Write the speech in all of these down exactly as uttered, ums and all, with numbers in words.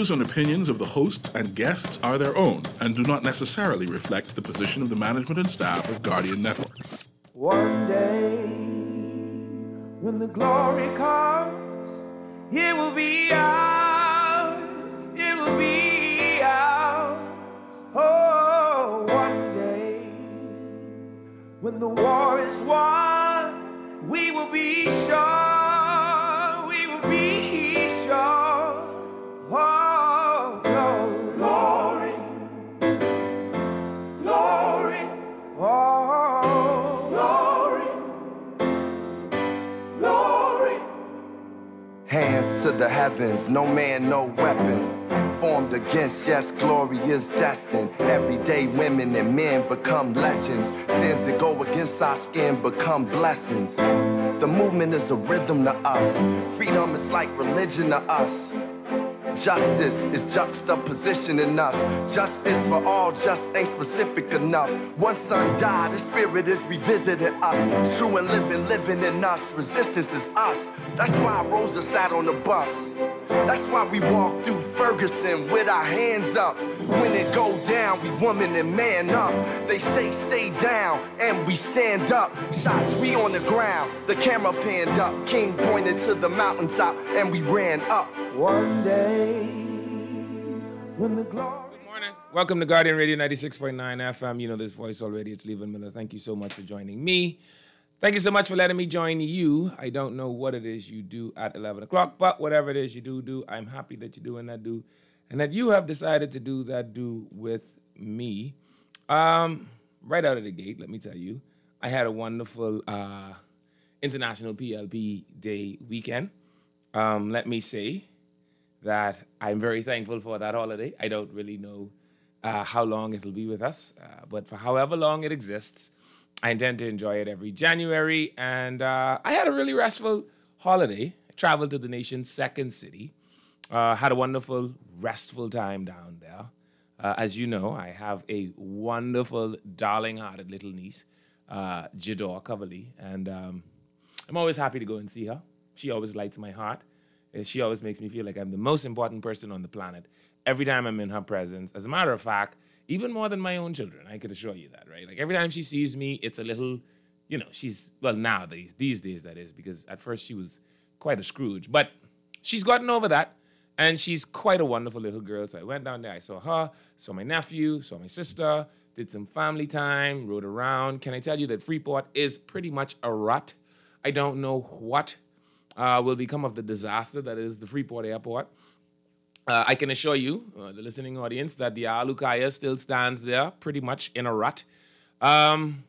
views and opinions of the host and guests are their own and do not necessarily reflect the position of the management and staff of Guardian Network. One day, when the glory comes, it will be ours, it will be ours. Oh, one day, when the war is won, we will be sure, we will be sure. Oh, glory, glory, glory, oh, glory, glory. Hands to the heavens, no man, no weapon formed against, yes, glory is destined. Everyday women and men become legends. Sins that go against our skin become blessings. The movement is a rhythm to us. Freedom is like religion to us. Justice is juxtaposition in us. Justice for all just ain't specific enough. One son died, his spirit is revisiting us. True and living, living in us. Resistance is us. That's why Rosa sat on the bus. That's why we walk through Ferguson with our hands up. When it go down, we woman and man up. They say stay down, and we stand up. Shots, we on the ground. The camera panned up. King pointed to the mountaintop, and we ran up. One day, when the glory... Good morning. Welcome to Guardian Radio ninety-six point nine F M. You know this voice already. It's Levan Miller. Thank you so much for joining me. Thank you so much for letting me join you. I don't know what it is you do at eleven o'clock, but whatever it is you do, do, I'm happy that you're doing that do, and that you have decided to do that do with me. Um, right out of the gate, let me tell you, I had a wonderful uh, International P L P Day weekend. Um, let me say that I'm very thankful for that holiday. I don't really know uh, how long it'll be with us, uh, but for however long it exists, I intend to enjoy it every January. And uh, I had a really restful holiday. I traveled to the nation's second city. Uh, had a wonderful, restful time down there. Uh, as you know, I have a wonderful, darling-hearted little niece, uh, Jador Coverley. And um, I'm always happy to go and see her. She always lights my heart. She always makes me feel like I'm the most important person on the planet every time I'm in her presence. As a matter of fact, even more than my own children, I could assure you that, right? Like every time she sees me, it's a little, you know, she's, well, nowadays, these days that is, because at first she was quite a Scrooge. But she's gotten over that, and she's quite a wonderful little girl. So I went down there, I saw her, saw my nephew, saw my sister, did some family time, rode around. Can I tell you that Freeport is pretty much a rut? I don't know what Uh, will become of the disaster that is the Freeport Airport. Uh, I can assure you, uh, the listening audience, that the Alukaya still stands there pretty much in a rut. Um,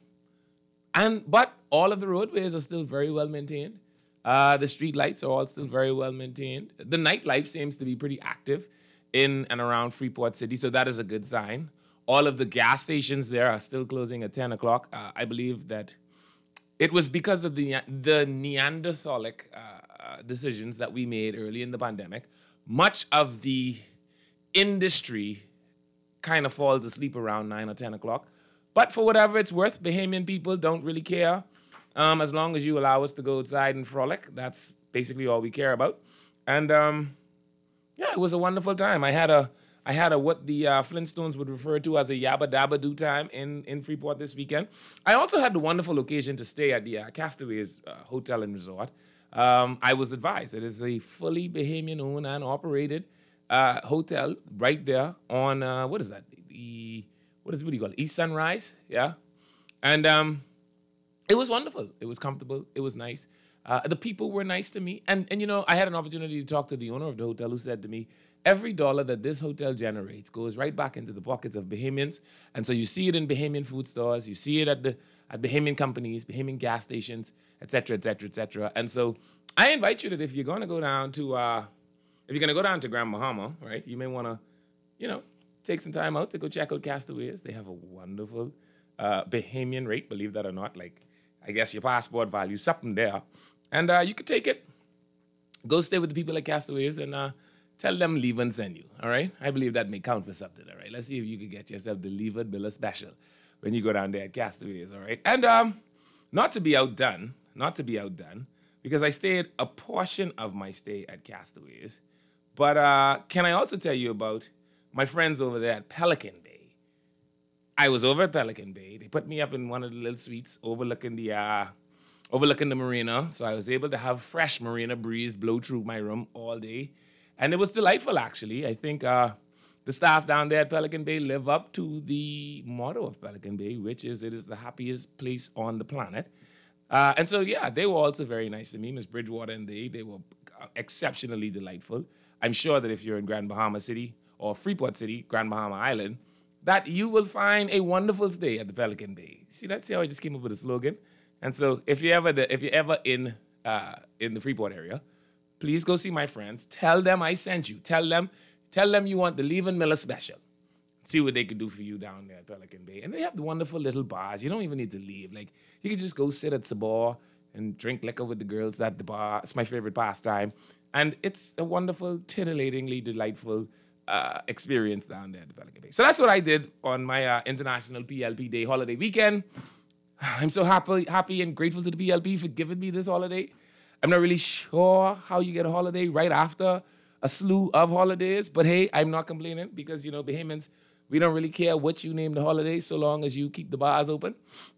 and But all of the roadways are still very well maintained. Uh, the street lights are all still very well maintained. The nightlife seems to be pretty active in and around Freeport City, so that is a good sign. All of the gas stations there are still closing at ten o'clock. Uh, I believe that it was because of the the Neanderthalic uh, decisions that we made early in the pandemic. Much of the industry kind of falls asleep around nine or ten o'clock. But for whatever it's worth, Bahamian people don't really care. Um, as long as you allow us to go outside and frolic, that's basically all we care about. And um, yeah, it was a wonderful time. I had a I had a what the uh, Flintstones would refer to as a yabba dabba do time in, in Freeport this weekend. I also had the wonderful occasion to stay at the uh, Castaways uh, Hotel and Resort. Um, I was advised it is a fully Bahamian owned and operated uh, hotel right there on uh, what is that? The what is what do you call it? East Sunrise, yeah. And um, it was wonderful. It was comfortable. It was nice. Uh, the people were nice to me. And, and, you know, I had an opportunity to talk to the owner of the hotel who said to me, every dollar that this hotel generates goes right back into the pockets of Bahamians. And so you see it in Bahamian food stores. You see it at the at Bahamian companies, Bahamian gas stations, et cetera, et cetera, et cetera. And so I invite you that if you're going to go down to, uh, if you're going to go down to Grand Bahama, right, you may want to, you know, take some time out to go check out Castaways. They have a wonderful uh, Bahamian rate, believe that or not. Like, I guess your passport value, something there. And uh, you could take it, go stay with the people at Castaways, and uh, tell them leave and send you, all right? I believe that may count for something, all right? Let's see if you can get yourself the Leave It Billa special when you go down there at Castaways, all right? And um, not to be outdone, not to be outdone, because I stayed a portion of my stay at Castaways But uh, can I also tell you about my friends over there at Pelican Bay? I was over at Pelican Bay. They put me up in one of the little suites overlooking the uh, overlooking the marina. So I was able to have fresh marina breeze blow through my room all day. And it was delightful, actually. I think uh, the staff down there at Pelican Bay live up to the motto of Pelican Bay, which is it is the happiest place on the planet. Uh, and so, yeah, they were also very nice to me. Miss Bridgewater and they, they were exceptionally delightful. I'm sure that if you're in Grand Bahama City or Freeport City, Grand Bahama Island, that you will find a wonderful stay at the Pelican Bay. See, that's how I just came up with a slogan. And so if you're ever, the, if you're ever in, uh, in the Freeport area, please go see my friends. Tell them I sent you. Tell them, tell them you want the Leavin Miller special. See what they can do for you down there at Pelican Bay. And they have the wonderful little bars. You don't even need to leave. Like, you can just go sit at the bar and drink liquor with the girls at the bar. It's my favorite pastime. And it's a wonderful, titillatingly delightful uh, experience down there at the Pelican Bay. So that's what I did on my uh, International P L P Day holiday weekend. I'm so happy, happy and grateful to the P L P for giving me this holiday. I'm not really sure how you get a holiday right after a slew of holidays, but hey, I'm not complaining because, you know, Bahamians, we don't really care what you name the holiday so long as you keep the bars open.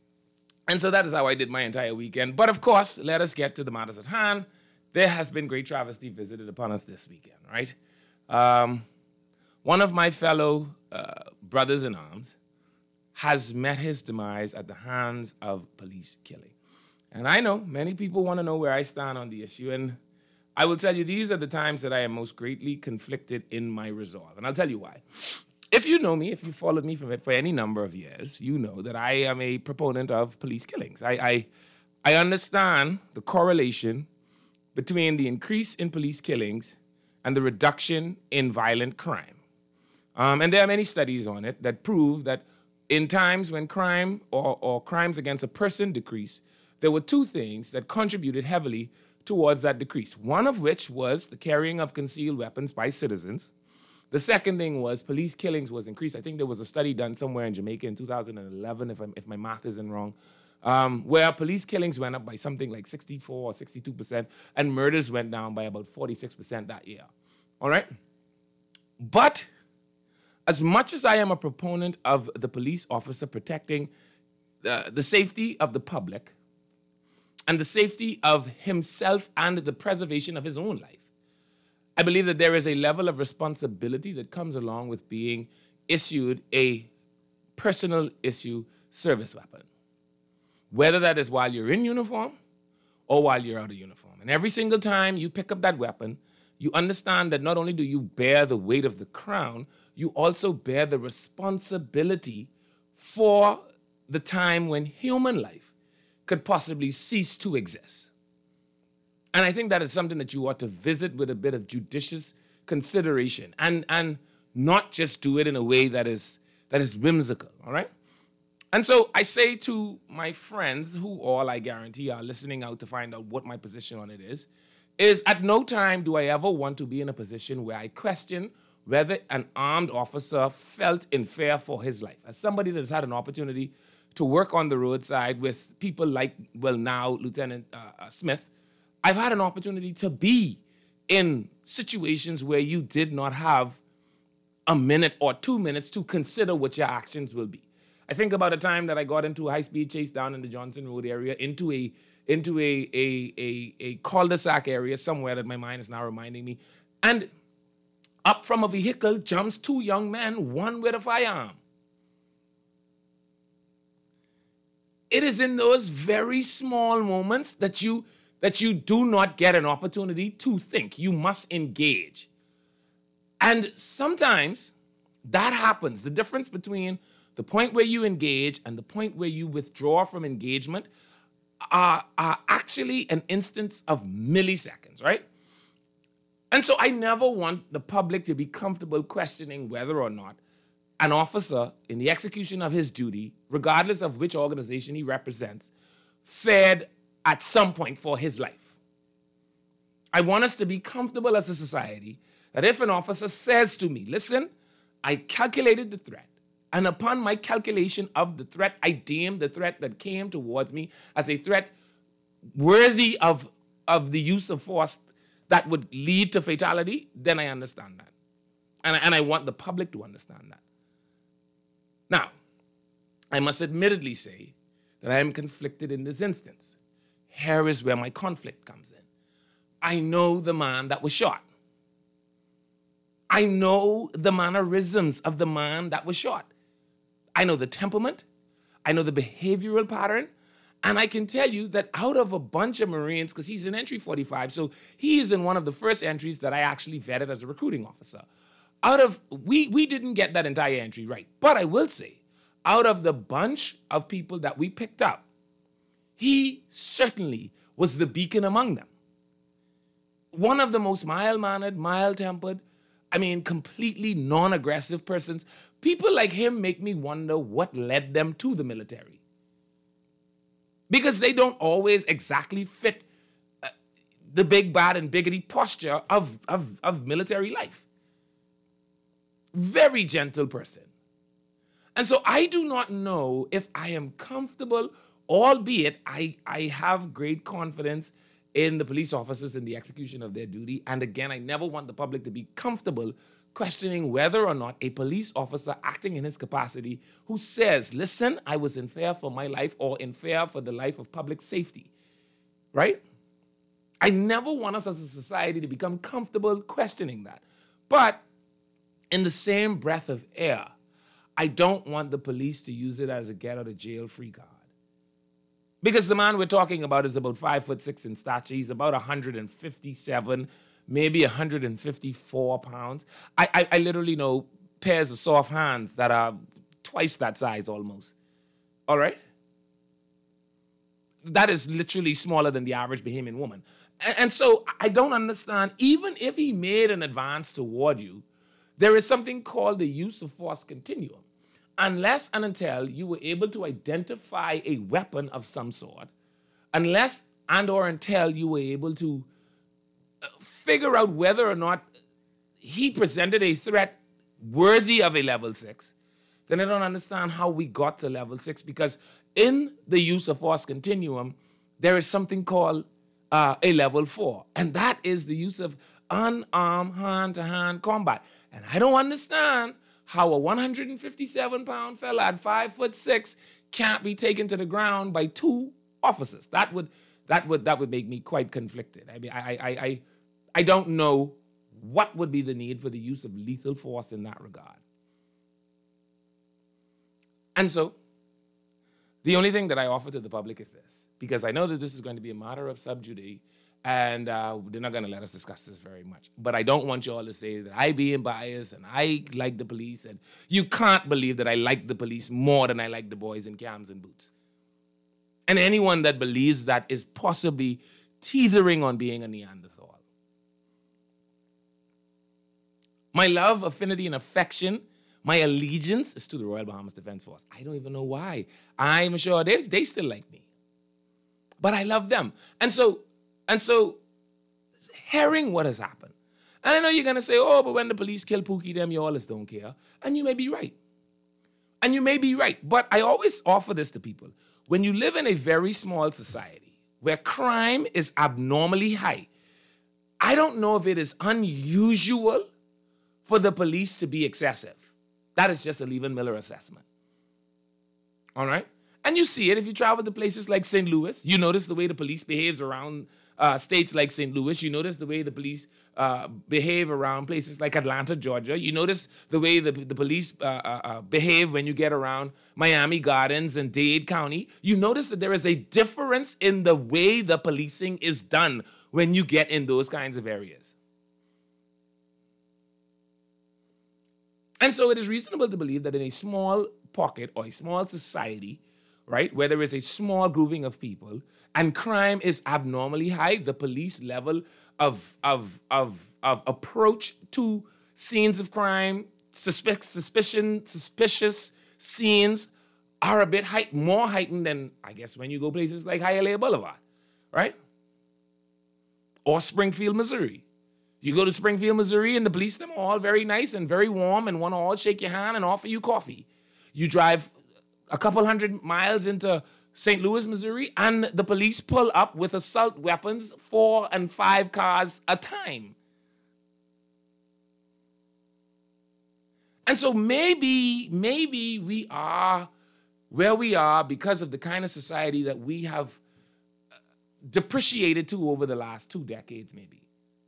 And so that is how I did my entire weekend. But of course, let us get to the matters at hand. There has been great travesty visited upon us this weekend, right? Um, one of my fellow uh, brothers in arms has met his demise at the hands of police killing. And I know many people want to know where I stand on the issue. And I will tell you, these are the times that I am most greatly conflicted in my resolve. And I'll tell you why. If you know me, if you followed me for, for any number of years, you know that I am a proponent of police killings. I, I, I understand the correlation between the increase in police killings and the reduction in violent crime. Um, and there are many studies on it that prove that in times when crime or, or crimes against a person decreased, there were two things that contributed heavily towards that decrease. One of which was the carrying of concealed weapons by citizens. The second thing was police killings was increased. I think there was a study done somewhere in Jamaica in two thousand eleven, if, I'm, if my math isn't wrong, um, where police killings went up by something like sixty-four or sixty-two percent, and murders went down by about forty-six percent that year. All right? But as much as I am a proponent of the police officer protecting the, the safety of the public and the safety of himself and the preservation of his own life, I believe that there is a level of responsibility that comes along with being issued a personal issue service weapon, whether that is while you're in uniform or while you're out of uniform. And every single time you pick up that weapon, you understand that not only do you bear the weight of the crown, you also bear the responsibility for the time when human life could possibly cease to exist. And I think that is something that you ought to visit with a bit of judicious consideration and, and not just do it in a way that is, that is whimsical, all right? And so I say to my friends, who all I guarantee are listening out to find out what my position on it is, is at no time do I ever want to be in a position where I question whether an armed officer felt in fear for his life. As somebody that has had an opportunity to work on the roadside with people like, well, now Lieutenant uh, uh, Smith, I've had an opportunity to be in situations where you did not have a minute or two minutes to consider what your actions will be. I think about a time that I got into a high-speed chase down in the Johnson Road area, into a into a, a, a, a cul-de-sac area somewhere that my mind is now reminding me. And up from a vehicle jumps two young men, one with a firearm. It is in those very small moments that you that you do not get an opportunity to think. You must engage. And sometimes that happens. The difference between the point where you engage and the point where you withdraw from engagement are, are actually an instance of milliseconds, right? And so I never want the public to be comfortable questioning whether or not an officer in the execution of his duty, regardless of which organization he represents, fared at some point for his life. I want us to be comfortable as a society that if an officer says to me, listen, I calculated the threat, and upon my calculation of the threat, I deemed the threat that came towards me as a threat worthy of, of the use of force that would lead to fatality, then I understand that. And I, and I want the public to understand that. Now, I must admittedly say that I am conflicted in this instance. Here is where my conflict comes in. I know the man that was shot. I know the mannerisms of the man that was shot. I know the temperament. I know the behavioral pattern. And I can tell you that out of a bunch of Marines, because he's in entry forty-five, so he is in one of the first entries that I actually vetted as a recruiting officer. Out of, we, we didn't get that entire entry right. But I will say, out of the bunch of people that we picked up, he certainly was the beacon among them. One of the most mild-mannered, mild-tempered, I mean, completely non-aggressive persons. People like him make me wonder what led them to the military. Because they don't always exactly fit uh, the big, bad, and biggity posture of, of, of military life. Very gentle person. And so I do not know if I am comfortable, albeit I, I have great confidence in the police officers in the execution of their duty. And again, I never want the public to be comfortable questioning whether or not a police officer acting in his capacity who says, listen, I was in fear for my life or in fear for the life of public safety, right? I never want us as a society to become comfortable questioning that. But in the same breath of air, I don't want the police to use it as a get out of jail free card. Because the man we're talking about is about five foot six in stature. He's about one hundred fifty-seven, maybe one hundred fifty-four pounds. I, I, I literally know pairs of soft hands that are twice that size almost. All right? That is literally smaller than the average Bahamian woman. And, and so I don't understand, even if he made an advance toward you, there is something called the use of force continuum. Unless and until you were able to identify a weapon of some sort, unless and or until you were able to figure out whether or not he presented a threat worthy of a level six, then I don't understand how we got to level six, because in the use of force continuum, there is something called uh, a level four, and that is the use of unarmed hand-to-hand combat. And I don't understand how a one hundred fifty-seven pound fella at five foot six can't be taken to the ground by two officers. That would that would that would make me quite conflicted. I mean, I I I I don't know what would be the need for the use of lethal force in that regard. And so, the only thing that I offer to the public is this, because I know that this is going to be a matter of sub judice, and uh, they're not going to let us discuss this very much. But I don't want you all to say that I being biased and I like the police, and you can't believe that I like the police more than I like the boys in cams and boots. And anyone that believes that is possibly teetering on being a Neanderthal. My love, affinity, and affection, my allegiance is to the Royal Bahamas Defense Force. I don't even know why. I'm sure they, they still like me. But I love them. And so, And so, hearing what has happened, and I know you're going to say, oh, but when the police kill Pookie, them, you always don't care. And you may be right. And you may be right. But I always offer this to people. When you live in a very small society where crime is abnormally high, I don't know if it is unusual for the police to be excessive. That is just a Levin Miller assessment. All right? And you see it if you travel to places like Saint Louis. You notice the way the police behaves around uh, states like Saint Louis. You notice the way the police uh, behave around places like Atlanta, Georgia. You notice the way the, the police uh, uh, uh, behave when you get around Miami Gardens and Dade County. You notice that there is a difference in the way the policing is done when you get in those kinds of areas. And so it is reasonable to believe that in a small pocket or a small society, right, where there is a small grouping of people and crime is abnormally high, the police level of, of, of, of approach to scenes of crime, suspect, suspicion, suspicious scenes are a bit height, more heightened than, I guess, when you go places like Hialeah Boulevard, right? Or Springfield, Missouri. You go to Springfield, Missouri, and the police, them all very nice and very warm and want to all shake your hand and offer you coffee. You drive a couple hundred miles into Saint Louis, Missouri, and the police pull up with assault weapons, four and five cars a time. And so maybe, maybe we are where we are because of the kind of society that we have depreciated to over the last two decades, maybe.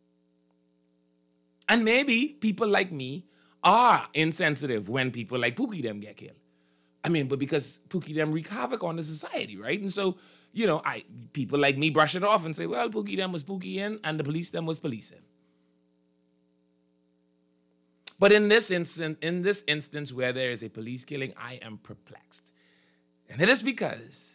And maybe people like me are insensitive when people like Pookie them get killed. I mean, but because Pookie them wreak havoc on the society, right? And so, you know, I people like me brush it off and say, well, Pookie them was Pookie in and the police them was policing. But in this instant, in this instance where there is a police killing, I am perplexed. And it is because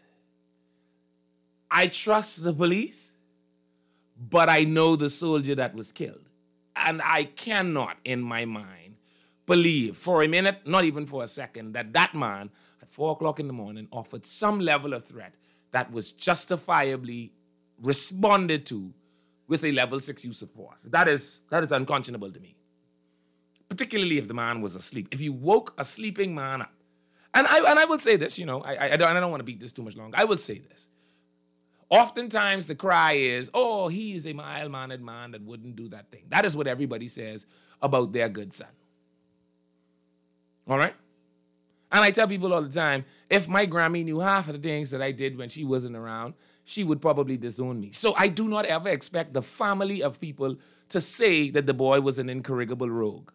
I trust the police, but I know the soldier that was killed. And I cannot, in my mind, believe for a minute, not even for a second, that that man at four o'clock in the morning offered some level of threat that was justifiably responded to with a level six use of force. That is, that is unconscionable to me. Particularly if the man was asleep. If you woke a sleeping man up. And I and I will say this, you know, I, I, don't, I don't want to beat this too much longer. I will say this. Oftentimes the cry is, oh, he is a mild-mannered man that wouldn't do that thing. That is what everybody says about their good son. All right? And I tell people all the time, if my Grammy knew half of the things that I did when she wasn't around, she would probably disown me. So I do not ever expect the family of people to say that the boy was an incorrigible rogue.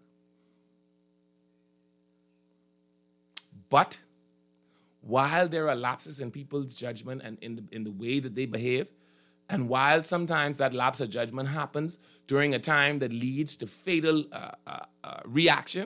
But while there are lapses in people's judgment and in the, in the way that they behave, and while sometimes that lapse of judgment happens during a time that leads to fatal uh, uh, uh, reaction,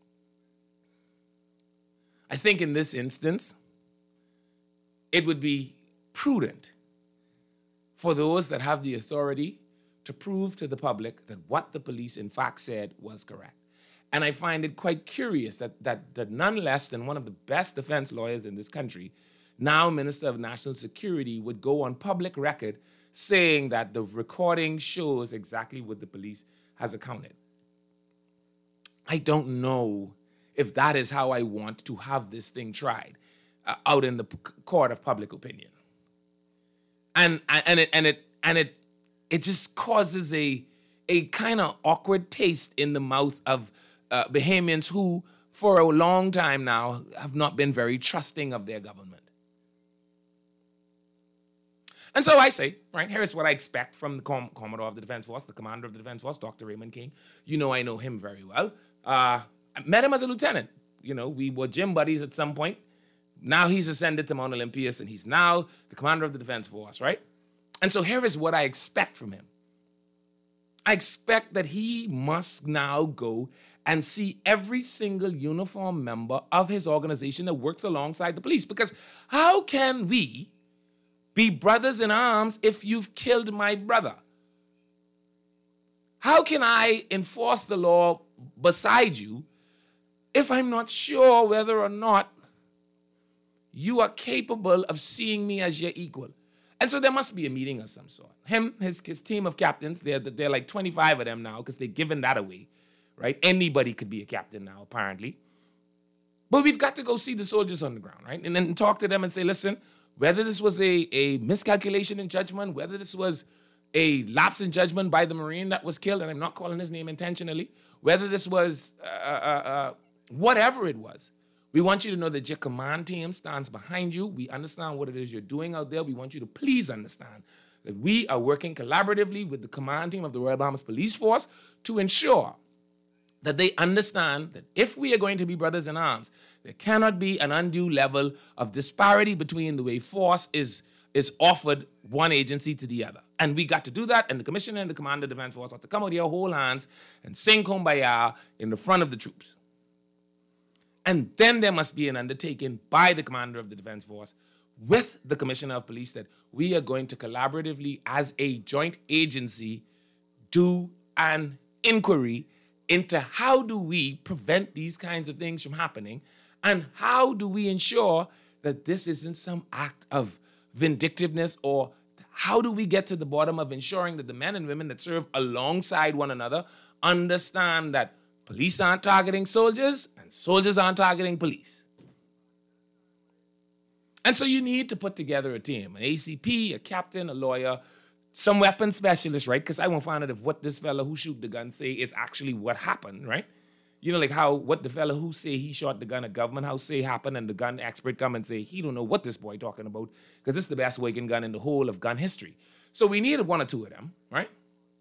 I think in this instance, it would be prudent for those that have the authority to prove to the public that what the police in fact said was correct. And I find it quite curious that, that, that none less than one of the best defense lawyers in this country, now Minister of National Security, would go on public record saying that the recording shows exactly what the police has accounted. I don't know if that is how I want to have this thing tried uh, out in the p- court of public opinion. And, and, it, and, it, and it, it just causes a, a kind of awkward taste in the mouth of Uh, Bahamians who, for a long time now, have not been very trusting of their government. And so I say, right, here's what I expect from the Com- Commodore of the Defense Force, the Commander of the Defense Force, Doctor Raymond King. You know I know him very well. Uh, I met him as a lieutenant. You know, we were gym buddies at some point. Now he's ascended to Mount Olympus, and he's now the Commander of the Defense Force, right? And so here is what I expect from him. I expect that he must now go and see every single uniformed member of his organization that works alongside the police. Because how can we be brothers in arms if you've killed my brother? How can I enforce the law beside you if I'm not sure whether or not you are capable of seeing me as your equal? And so there must be a meeting of some sort. Him, his, his team of captains, they're, they're like twenty-five of them now because they've given that away, right? Anybody could be a captain now, apparently. But we've got to go see the soldiers on the ground, right? And then talk to them and say, listen, whether this was a, a miscalculation in judgment, whether this was a lapse in judgment by the Marine that was killed, and I'm not calling his name intentionally, whether this was uh, uh, uh, whatever it was, we want you to know that your command team stands behind you. We understand what it is you're doing out there. We want you to please understand that we are working collaboratively with the command team of the Royal Bahamas Police Force to ensure that they understand that if we are going to be brothers in arms, there cannot be an undue level of disparity between the way force is, is offered one agency to the other. And we got to do that, and the Commissioner and the Commander of the Defense Force have to come out here, hold hands, and sing Kumbaya in the front of the troops. And then there must be an undertaking by the Commander of the Defense Force with the Commissioner of Police that we are going to collaboratively, as a joint agency, do an inquiry into how do we prevent these kinds of things from happening, and how do we ensure that this isn't some act of vindictiveness, or how do we get to the bottom of ensuring that the men and women that serve alongside one another understand that police aren't targeting soldiers and soldiers aren't targeting police. And so you need to put together a team, an A C P, a captain, a lawyer, some weapons specialist, right? Because I won't find out if what this fella who shoot the gun say is actually what happened, right? You know, like how what the fella who say he shot the gun at Government House say happened, and the gun expert come and say he don't know what this boy talking about because it's the best working gun in the whole of gun history. So we need one or two of them, right?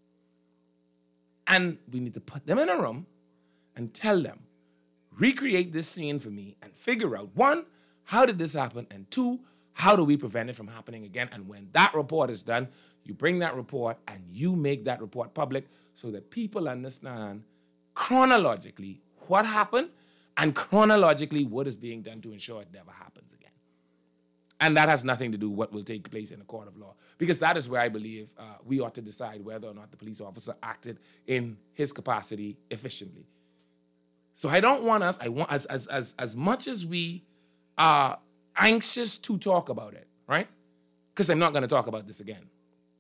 And we need to put them in a room and tell them, recreate this scene for me and figure out, one, how did this happen? And two, how do we prevent it from happening again? And when that report is done, you bring that report and you make that report public so that people understand chronologically what happened and chronologically what is being done to ensure it never happens again. And that has nothing to do with what will take place in a court of law, because that is where I believe uh, we ought to decide whether or not the police officer acted in his capacity efficiently. So I don't want us, I want as as as as much as we are anxious to talk about it, right? Because I'm not going to talk about this again.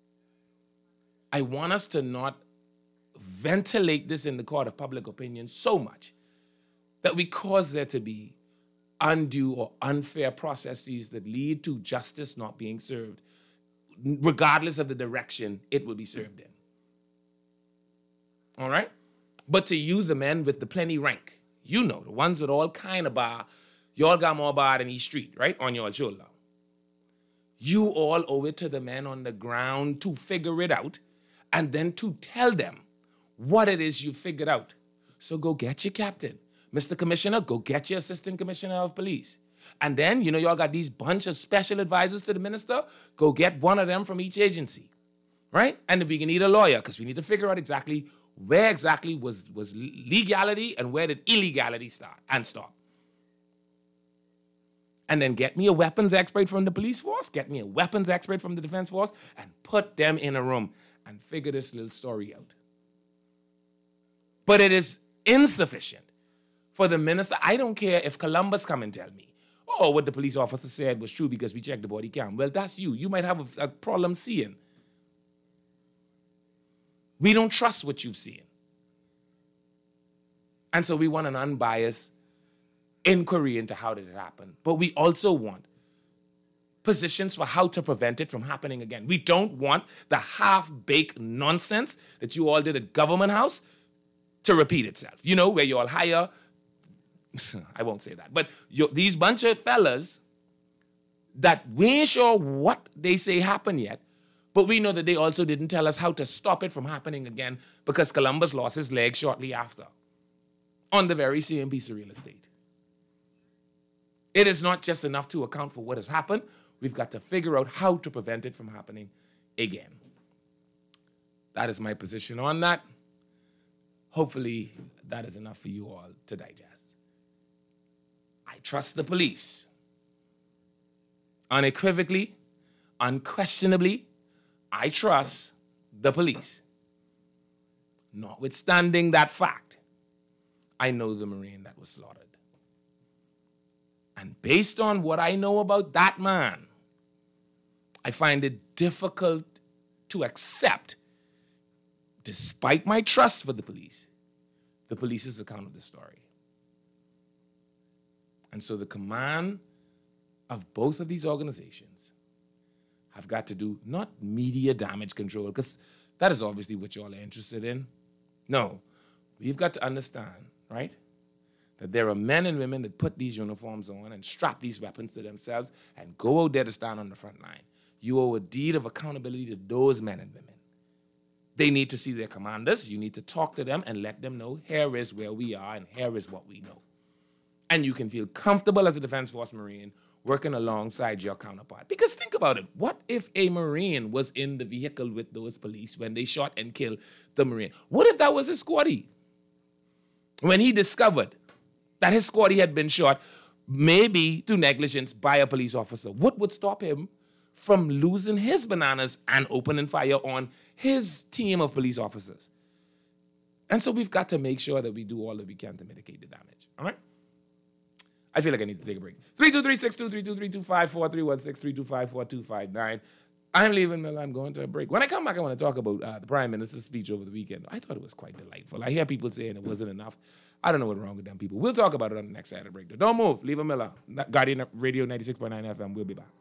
I want us to not ventilate this in the court of public opinion so much that we cause there to be undue or unfair processes that lead to justice not being served, regardless of the direction it will be served in. All right? But to you, the men with the plenty rank, you know, the ones with all kind of bar, you all got more bar than East Street, right, on your shoulder. You all owe it to the men on the ground to figure it out and then to tell them what it is you figured out. So go get your captain. Mister Commissioner, go get your Assistant Commissioner of Police. And then, you know, y'all got these bunch of special advisors to the minister. Go get one of them from each agency, right? And we need a lawyer because we need to figure out exactly where exactly was, was legality and where did illegality start and stop. And then get me a weapons expert from the police force, get me a weapons expert from the defense force, and put them in a room and figure this little story out. But it is insufficient for the minister. I don't care if Columbus come and tell me, oh, what the police officer said was true because we checked the body cam. Well, that's you. You might have a, a problem seeing. We don't trust what you've seen. And so we want an unbiased inquiry into how did it happen. But we also want positions for how to prevent it from happening again. We don't want the half-baked nonsense that you all did at Government House to repeat itself. You know, where you all hire, I won't say that, but you, these bunch of fellas that we ain't sure what they say happened yet, but we know that they also didn't tell us how to stop it from happening again because Columbus lost his leg shortly after on the very same piece of real estate. It is not just enough to account for what has happened. We've got to figure out how to prevent it from happening again. That is my position on that. Hopefully, that is enough for you all to digest. I trust the police. Unequivocally, unquestionably, I trust the police. Notwithstanding that fact, I know the Marine that was slaughtered. And based on what I know about that man, I find it difficult to accept, despite my trust for the police, the police's account of the story. And so the command of both of these organizations have got to do not media damage control, because that is obviously what you all are interested in. No, we've got to understand, right, that there are men and women that put these uniforms on and strap these weapons to themselves and go out there to stand on the front line. You owe a deed of accountability to those men and women. They need to see their commanders. You need to talk to them and let them know, here is where we are and here is what we know. And you can feel comfortable as a Defense Force Marine working alongside your counterpart. Because think about it. What if a Marine was in the vehicle with those police when they shot and killed the Marine? What if that was his squaddy? When he discovered that his squaddy had been shot, maybe through negligence by a police officer, what would stop him from losing his bananas and opening fire on his team of police officers? And so we've got to make sure that we do all that we can to mitigate the damage. All right? I feel like I need to take a break. three two three, six two three two, three two five four, three one six, three two five, four two five nine. I'm leaving Miller. I'm going to a break. When I come back, I want to talk about uh, the Prime Minister's speech over the weekend. I thought it was quite delightful. I hear people saying it wasn't enough. I don't know what's wrong with them people. We'll talk about it on the next Saturday break. Don't move. Leave a Miller. Guardian Radio ninety-six point nine F M. We'll be back.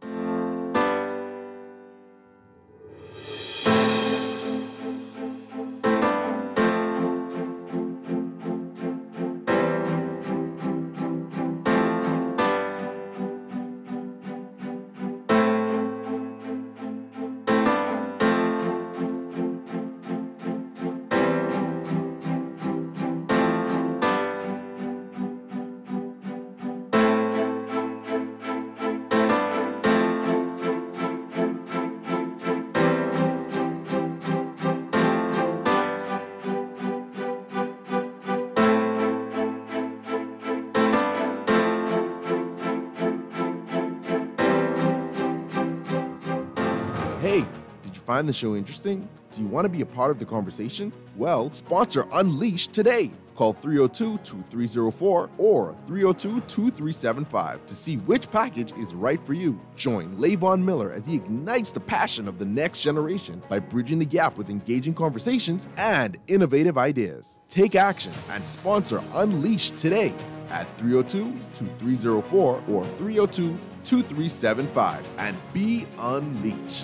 Hey, did you find the show interesting? Do you want to be a part of the conversation? Well, sponsor Unleashed today. Call three oh two, two three oh four or three oh two, two three seven five to see which package is right for you. Join Lavon Miller as he ignites the passion of the next generation by bridging the gap with engaging conversations and innovative ideas. Take action and sponsor Unleashed today at three oh two, two three oh four or three oh two, two three seven five and be unleashed.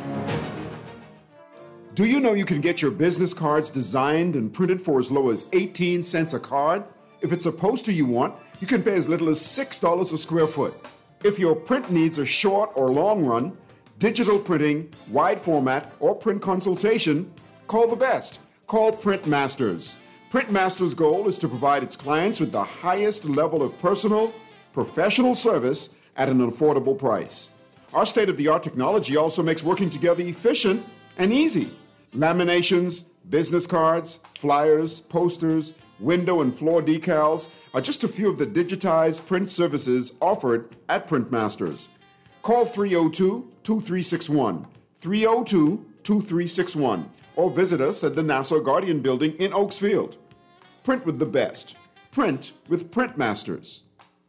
Do you know you can get your business cards designed and printed for as low as eighteen cents a card? If it's a poster you want, you can pay as little as six dollars a square foot. If your print needs are short or long run, digital printing, wide format, or print consultation, call the best. Call Print Masters. Print Masters' goal is to provide its clients with the highest level of personal, professional service at an affordable price. Our state-of-the-art technology also makes working together efficient and easy. Laminations, business cards, flyers, posters, window and floor decals are just a few of the digitized print services offered at Print Masters. Call three oh two, two three six one, three oh two, two three six one, or visit us at the Nassau Guardian Building in Oaksfield. Print with the best. Print with Print Masters.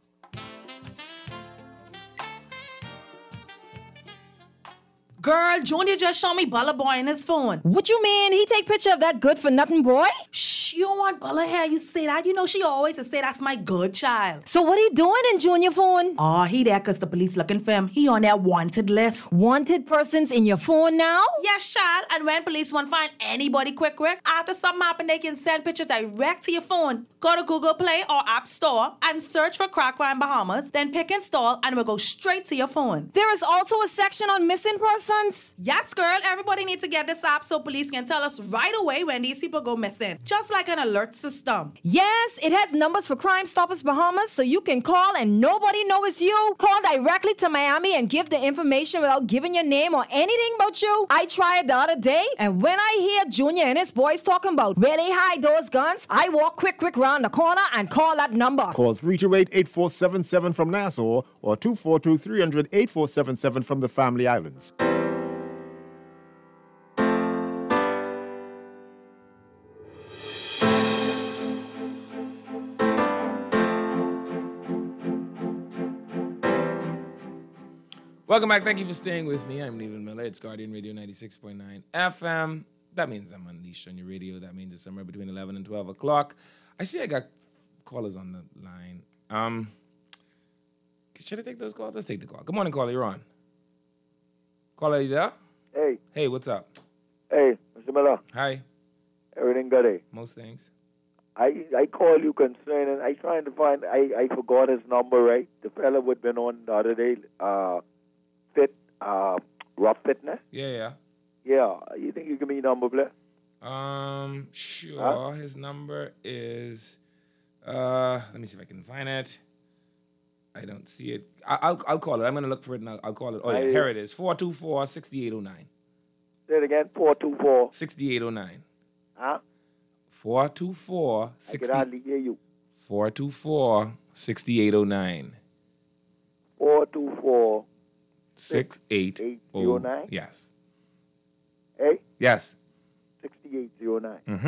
Girl, Junior just showed me Bella Boy in his phone. What you mean? He take picture of that good-for-nothing boy? Shh, you don't want Bella here. You say that. You know she always say that's my good child. So what he doing in Junior phone? Oh, he there because the police looking for him. He on their wanted list. Wanted persons in your phone now? Yes, child. And when police want to find anybody quick, quick, after something happen, they can send pictures direct to your phone. Go to Google Play or App Store and search for Crack Crime Bahamas. Then pick install and it will go straight to your phone. There is also a section on missing persons? Yes, girl. Everybody needs to get this app so police can tell us right away when these people go missing. Just like an alert system. Yes, it has numbers for Crime Stoppers Bahamas so you can call and nobody knows it's you. Call directly to Miami and give the information without giving your name or anything about you. I tried the other day, and when I hear Junior and his boys talking about where they hide those guns, I walk quick, quick round the corner and call that number. Call three two eight, eight four seven seven from Nassau or two four two, three hundred, eight four seven seven from the Family Islands. Welcome back. Thank you for staying with me. I'm Levan Miller. It's Guardian Radio ninety-six point nine F M. That means I'm unleashed on your radio. That means it's somewhere between eleven and twelve o'clock. I see I got callers on the line. Um, should I take those calls? Let's take the call. Good morning, caller. You're on. Caller, you there? Hey. Hey, what's up? Hey, Mister Miller. Hi. Everything good, eh? Most things. I I call you concerning, I trying to find, I, I forgot his number, right? The fella would been on the other day, uh, fit, uh, Rough Fitness. Yeah, yeah. Yeah, you think you give me your number, please? Um, sure. Huh? His number is, uh, let me see if I can find it. I don't see it. I, I'll I'll call it. I'm gonna look for it and I'll, I'll call it. Oh yeah, I, here it is. four two four, six eight oh nine. Say it again, four two four. six eight oh nine. Huh? four two four, I six can hardly hear you. four two four, six eight oh nine. four two four. six eight oh nine? Yes. Hey? Yes. sixty-eight oh nine. Mm-hmm.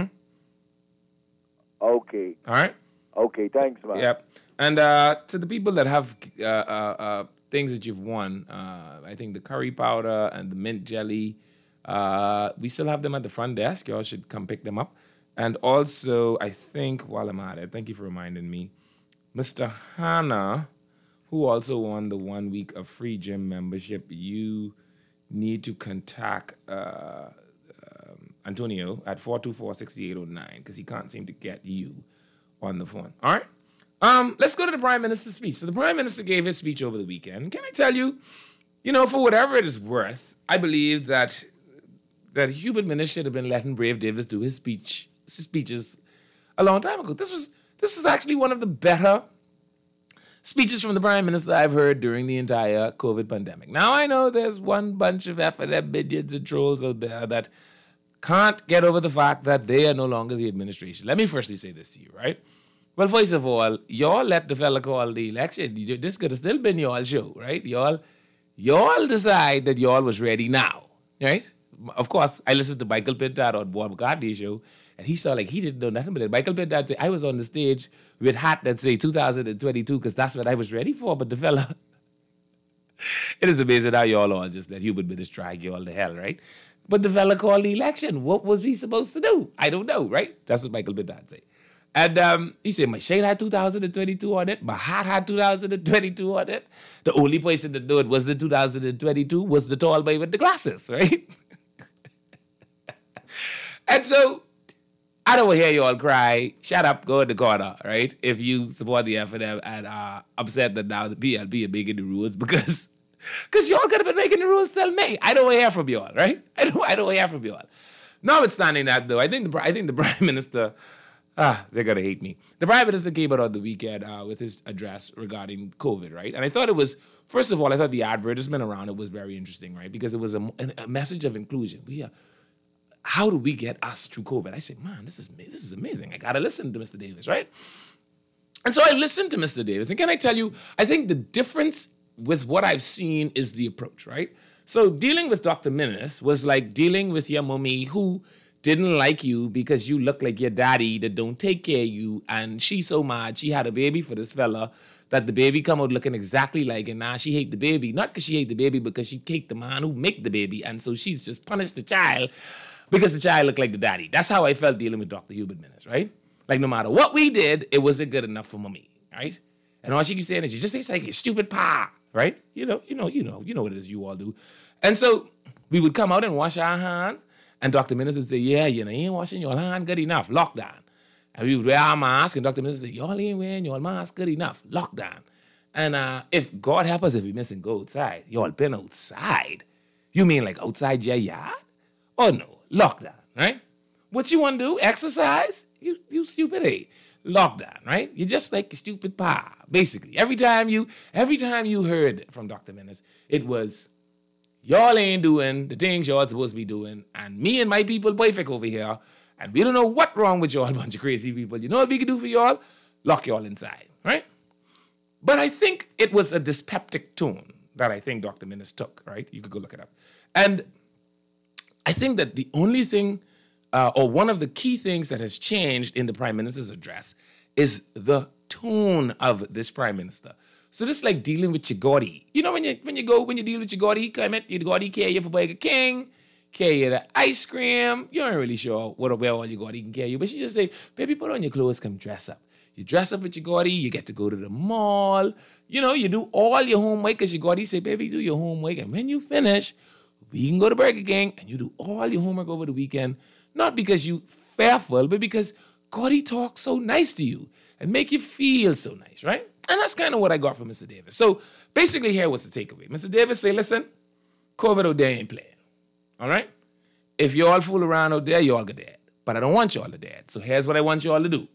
Okay. All right. Okay, thanks, man. Yep. And uh, to the people that have uh, uh, uh, things that you've won, uh, I think the curry powder and the mint jelly, uh, we still have them at the front desk. Y'all should come pick them up. And also, I think, while I'm at it, thank you for reminding me, Mister Hannah, who also won the one week of free gym membership, you need to contact uh, um, Antonio at four two four, six eight zero nine because he can't seem to get you on the phone. All right? Um, let's go to the Prime Minister's speech. So the Prime Minister gave his speech over the weekend. Can I tell you, you know, for whatever it is worth, I believe that that Hubert Minnis should have been letting Brave Davis do his speech, his speeches a long time ago. This was this was actually one of the better speeches from the Prime Minister I've heard during the entire COVID pandemic. Now, I know there's one bunch of F N M minions and trolls out there that can't get over the fact that they are no longer the administration. Let me firstly say this to you, right? Well, first of all, y'all let the fella call the election. This could have still been y'all show, right? Y'all, y'all decide that y'all was ready now, right? Of course, I listened to Michael Pintard on Bob McCarthy's show, and he saw like he didn't know nothing about it. Michael Pintard said, I was on the stage with hat that say two thousand twenty-two because that's what I was ready for. But the fella, it is amazing how y'all all just let Hubert Minnis drag you all to hell, right? But the fella called the election. What was we supposed to do? I don't know, right? That's what Michael Pintard said. And um, he said, my shade had two thousand twenty-two on it. My hat had two thousand twenty-two on it. The only person that knew it was the two thousand twenty-two was the tall boy with the glasses, right? And so, I don't want to hear you all cry. Shut up, go in the corner, right? If you support the F N M and are upset that now the P L P are making the rules because because y'all could have been making the rules till May. I don't want to hear from y'all, right? I don't, I don't want to hear from y'all. Notwithstanding that, though, I think the I think the Prime Minister, ah, they're going to hate me. The Prime Minister came out on the weekend uh, with his address regarding COVID, right? And I thought it was, first of all, I thought the advertisement around it was very interesting, right? Because it was a, a message of inclusion. We are, how do we get us through COVID? I said, man, this is this is amazing. I got to listen to Mister Davis, right? And so I listened to Mister Davis. And can I tell you, I think the difference with what I've seen is the approach, right? So dealing with Doctor Minnis was like dealing with your mommy who didn't like you because you look like your daddy that don't take care of you. And she's so mad. She had a baby for this fella that the baby come out looking exactly like it. Now she hate the baby. Not because she hate the baby, because she hate the man who make the baby. And so she's just punished the child because the child looked like the daddy. That's how I felt dealing with Doctor Hubert Minnis, right? Like no matter what we did, it wasn't good enough for mommy, right? And all she keeps saying is, she just thinks like a stupid pa, right? You know, you know, you know, you know what it is you all do. And so we would come out and wash our hands, and Doctor Minnis would say, yeah, you know, you ain't washing your hand good enough, lockdown. And we would wear our mask, and Doctor Minnis would say, y'all ain't wearing your mask good enough, lockdown. And uh, if, God help us if we miss and go outside, y'all been outside. You mean like outside your yard? Oh no, lockdown, right? What you want to do, exercise? You, you stupid, eh? Lockdown, right? You're just like a stupid pa, basically. Every time you, every time you heard from Doctor Minnis, it was, y'all ain't doing the things y'all supposed to be doing, and me and my people perfect over here, and we don't know what wrong with y'all, bunch of crazy people. You know what we can do for y'all? Lock y'all inside, right? But I think it was a dyspeptic tone that I think Doctor Minnis took, right? You could go look it up. And I think that the only thing, uh, or one of the key things that has changed in the Prime Minister's address is the tone of this Prime Minister. So this is like dealing with your Gordy. You know when you when you go, when you deal with your Gordy, come at your Gordy carry you for Burger King, carry you the ice cream. You aren't really sure what where all your Gordy can carry you, but she just say, baby, put on your clothes, come dress up. You dress up with your Gordy, you get to go to the mall. You know, you do all your homework because your Gordy say, baby, do your homework. And when you finish, we can go to Burger King and you do all your homework over the weekend. Not because you fearful, but because Gordy talks so nice to you and make you feel so nice, right? And that's kind of what I got from Mister Davis. So basically here was the takeaway. Mister Davis say, listen, COVID out there ain't playing, all right? If you all fool around out there, you all get dead. But I don't want you all to dead. So here's what I want you all to do.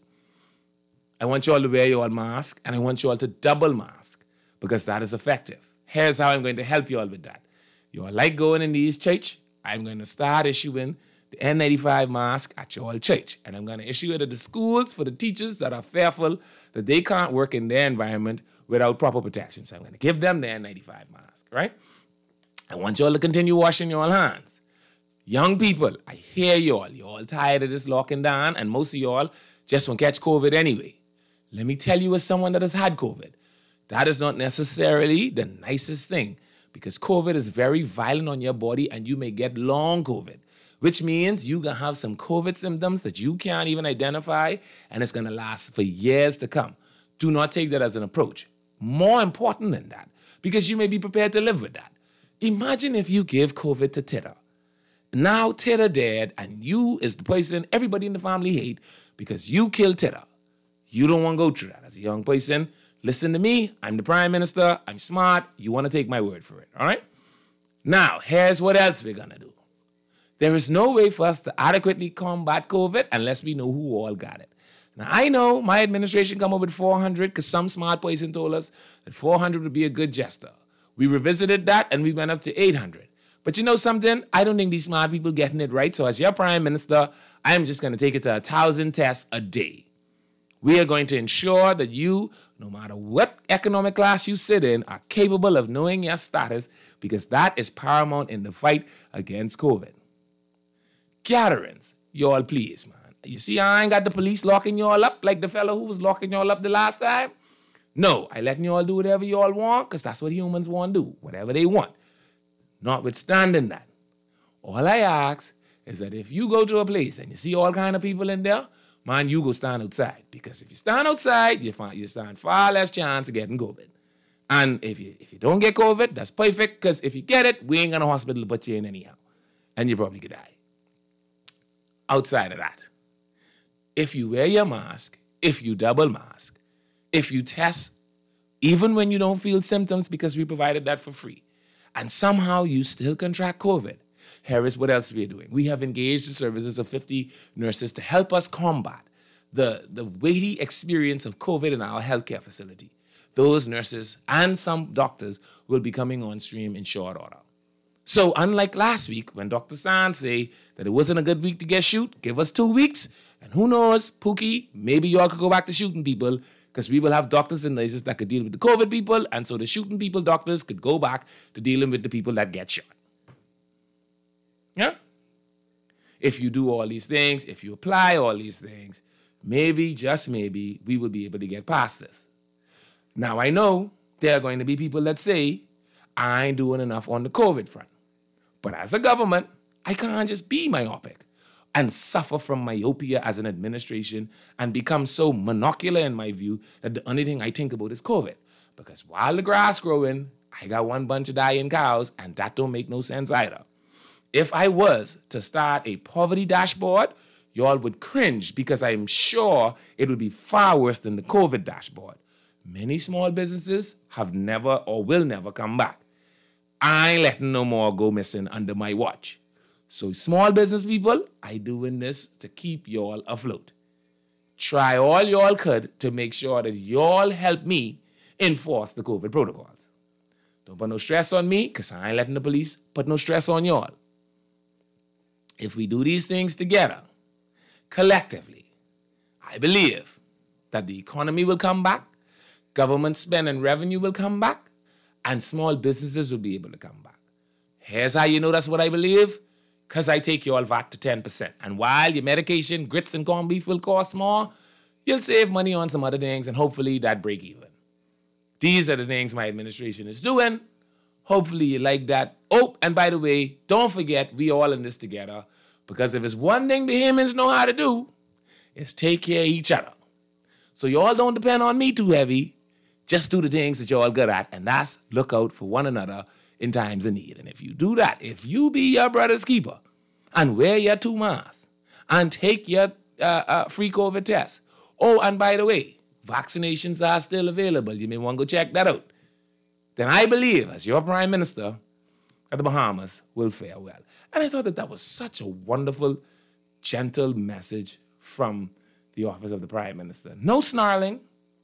I want you all to wear your mask, and I want you all to double mask because that is effective. Here's how I'm going to help you all with that. You all like going in these church? I'm going to start issuing the N ninety-five mask at your church. And I'm going to issue it at the schools for the teachers that are fearful that they can't work in their environment without proper protection. So I'm going to give them the N ninety-five mask, right? I want you all to continue washing your hands. Young people, I hear you all. You're all tired of this locking down, and most of y'all just won't catch COVID anyway. Let me tell you as someone that has had COVID, that is not necessarily the nicest thing because COVID is very violent on your body and you may get long COVID, which means you're going to have some COVID symptoms that you can't even identify, and it's going to last for years to come. Do not take that as an approach. More important than that, because you may be prepared to live with that. Imagine if you give COVID to Tita. Now Tita dead, and you is the person everybody in the family hate because you killed Tita. You don't want to go through that as a young person. Listen to me. I'm the prime minister. I'm smart. You want to take my word for it, all right? Now, here's what else we're going to do. There is no way for us to adequately combat COVID unless we know who all got it. Now, I know my administration come up with four hundred because some smart person told us that four hundred would be a good gesture. We revisited that and we went up to eight hundred. But you know something? I don't think these smart people getting it right. So as your prime minister, I am just going to take it to a thousand tests a day. We are going to ensure that you, no matter what economic class you sit in, are capable of knowing your status because that is paramount in the fight against COVID. Gatherings, y'all please, man. You see, I ain't got the police locking y'all up like the fellow who was locking y'all up the last time. No, I letting y'all do whatever y'all want because that's what humans want to do, whatever they want. Notwithstanding that, all I ask is that if you go to a place and you see all kind of people in there, man, you go stand outside. Because if you stand outside, you find you stand far less chance of getting COVID. And if you if you don't get COVID, that's perfect, because if you get it, we ain't gonna hospital to put you in anyhow. And you probably could die. Outside of that, if you wear your mask, if you double mask, if you test, even when you don't feel symptoms, because we provided that for free, and somehow you still contract COVID, here is what else we are doing. We have engaged the services of fifty nurses to help us combat the, the weighty experience of COVID in our healthcare facility. Those nurses and some doctors will be coming on stream in short order. So unlike last week, when Doctor Sands say that it wasn't a good week to get shoot, give us two weeks, and who knows, Pookie, maybe y'all could go back to shooting people, because we will have doctors and nurses that could deal with the COVID people, and so the shooting people doctors could go back to dealing with the people that get shot. Yeah? If you do all these things, if you apply all these things, maybe, just maybe, we will be able to get past this. Now, I know there are going to be people that say, I ain't doing enough on the COVID front. But as a government, I can't just be myopic and suffer from myopia as an administration and become so monocular in my view that the only thing I think about is COVID. Because while the grass growing, I got one bunch of dying cows, and that don't make no sense either. If I was to start a poverty dashboard, y'all would cringe because I'm sure it would be far worse than the COVID dashboard. Many small businesses have never or will never come back. I ain't letting no more go missing under my watch. So small business people, I doing this to keep y'all afloat. Try all y'all could to make sure that y'all help me enforce the COVID protocols. Don't put no stress on me, because I ain't letting the police put no stress on y'all. If we do these things together, collectively, I believe that the economy will come back, government spend and revenue will come back, and small businesses will be able to come back. Here's how you know that's what I believe. Because I take your V A T to ten percent. And while your medication, grits and corned beef will cost more, you'll save money on some other things, and hopefully that break even. These are the things my administration is doing. Hopefully you like that. Oh, and by the way, don't forget, we all in this together. Because if it's one thing Bahamians know how to do, it's take care of each other. So y'all don't depend on me too heavy. Just do the things that y'all good at, and that's look out for one another in times of need. And if you do that, if you be your brother's keeper and wear your two masks and take your uh, uh, free COVID test. Oh, and by the way, vaccinations are still available. You may want to go check that out. Then I believe, as your prime minister, that the Bahamas will fare well. And I thought that that was such a wonderful, gentle message from the office of the prime minister. No snarling,